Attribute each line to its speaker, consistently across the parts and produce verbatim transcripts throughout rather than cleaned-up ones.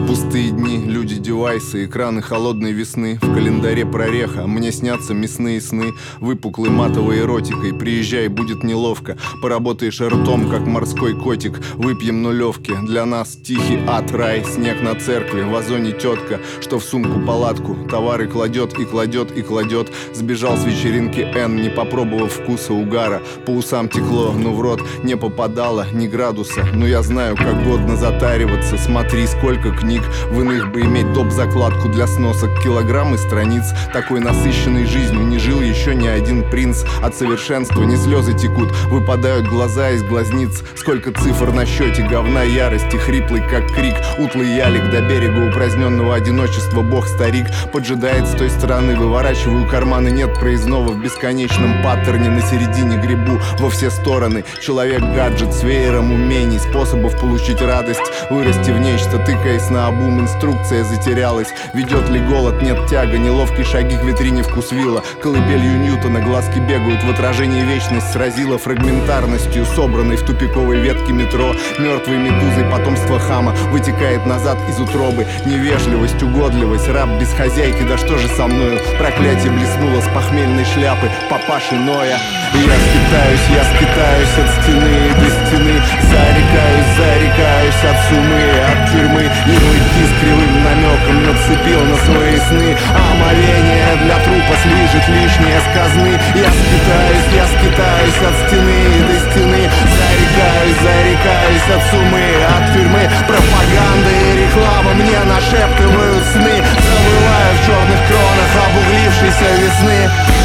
Speaker 1: Пустые дни, люди, девайсы, экраны холодной весны. В календаре прореха, мне снятся мясные сны. Выпуклой матовой эротикой, приезжай, будет неловко. Поработаешь ртом, как морской котик. Выпьем нулевки, для нас тихий ад, рай. Снег на церкви, в озоне тетка, что в сумку палатку товары кладет и кладет и кладет. Сбежал с вечеринки Н, не попробовав вкуса угара. По усам текло, но в рот не попадало ни градуса. Но я знаю, как годно затариваться. Смотри, сколько книг. В иных бы иметь доп-закладку для сносок. Килограммы страниц. Такой насыщенной жизнью не жил еще ни один принц. От совершенства не слезы текут, выпадают глаза из глазниц. Сколько цифр на счете, говна ярости. Хриплый как крик, утлый ялик. До берега упраздненного одиночества бог-старик поджидает с той стороны. Выворачиваю карманы, нет проездного. В бесконечном паттерне на середине грибу во все стороны. Человек-гаджет с веером умений, способов получить радость, вырасти в нечто. Тыкаясь на обум, инструкция затерялась. Ведет ли голод, нет тяга. Неловкие шаги к витрине вкусвилла. Колыбелью Ньютона глазки бегают. В отражении вечность сразила фрагментарностью, собранной в тупиковой ветке метро. Мертвой медузой потомство хама вытекает назад из утробы. Невежливость, угодливость, раб без хозяйки. Да что же со мною? Проклятие блеснуло с похмельной шляпы папаши Ноя. Я скитаюсь, я скитаюсь от стены до стены. Зарекаюсь, зарекаюсь от сумы, от тюрьмы. Ярлыки с кривым намеком нацепил на свои сны. Омовение для трупа слижет лишнее с казны. Я скитаюсь, я скитаюсь от стены до стены. Зарекаюсь, зарекаюсь от сумы, от тюрьмы. Пропаганда и реклама мне нашептывают сны. Завываю в черных кронах обуглившейся весны.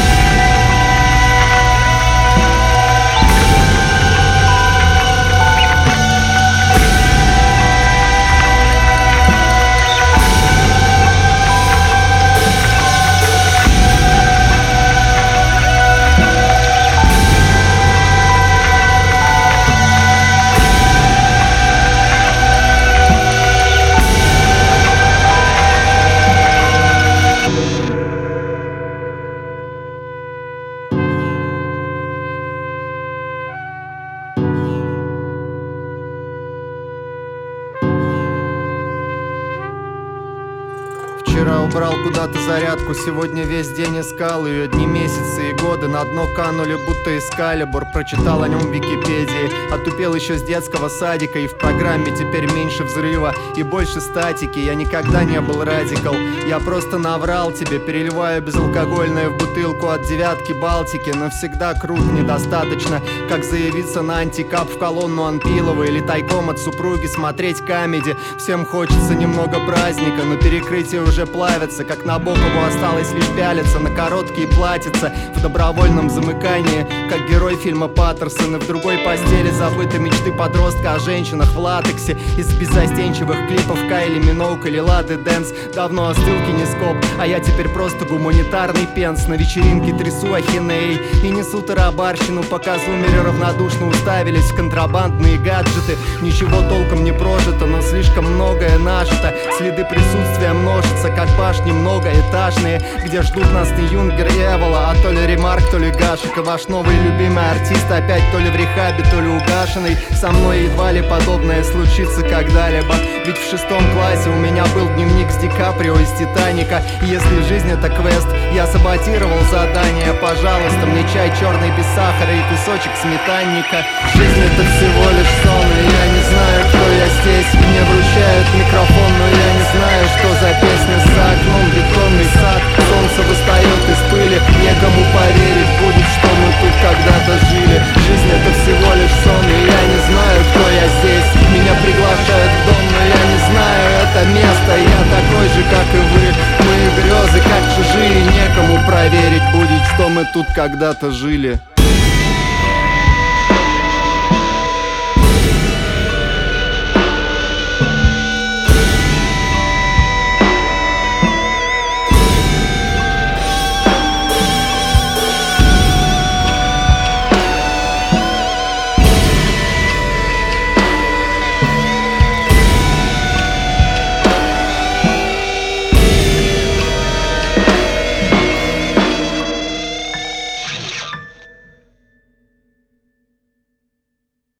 Speaker 2: Вчера убрал куда-то зарядку, сегодня весь день искал ее. Дни, месяцы и годы на дно канули, будто эскалибур. Прочитал о нем в Википедии, отупел еще с детского садика. И в программе теперь меньше взрыва и больше статики. Я никогда не был радикал, я просто наврал тебе. Переливаю безалкогольное в бутылку от девятки Балтики. Навсегда крут недостаточно, как заявиться на антикап в колонну Анпилова. Или тайком от супруги смотреть камеди. Всем хочется немного праздника, но перекрытие уже плавится. Как Набокову осталось лишь пялиться на короткие платьица в добровольном замыкании, как герой фильма Паттерсон. И в другой постели забыты мечты подростка о женщинах в латексе. Из беззастенчивых клипов Кайли Миноуг или Лады Дэнс давно остыл кинескоп, а я теперь просто гуманитарный пенс. На вечеринке трясу ахинеей и несу тарабарщину, пока зумеры равнодушно уставились в контрабандные гаджеты. Ничего толком не прожито, но слишком многое нажито. Следы присутствия множатся, как башни многоэтажные, где ждут нас не Юнгер и Эвола, а то ли Ремарк, то ли Гашек. И ваш новый любимый артист опять то ли в рехабе, то ли угашенный. Со мной едва ли подобное случится когда-либо. Ведь в шестом классе у меня был дневник с Ди Каприо из Титаника. И если жизнь это квест, я саботировал задание. Пожалуйста, мне чай черный без сахара и кусочек сметанника. Жизнь это всего лишь сон, и я не знаю, кто я здесь. Мне вручают микрофон, но я не знаю, что за песня. За окном бетонный сад, солнце восстает из пыли. Некому поверить будет, что мы тут когда-то жили. Жизнь это всего лишь сон, и я не знаю, кто я здесь. Меня приглашают в дом, но я не знаю это место. Я такой же, как и вы. Мои грезы как чужие, некому проверить будет, что мы тут когда-то жили.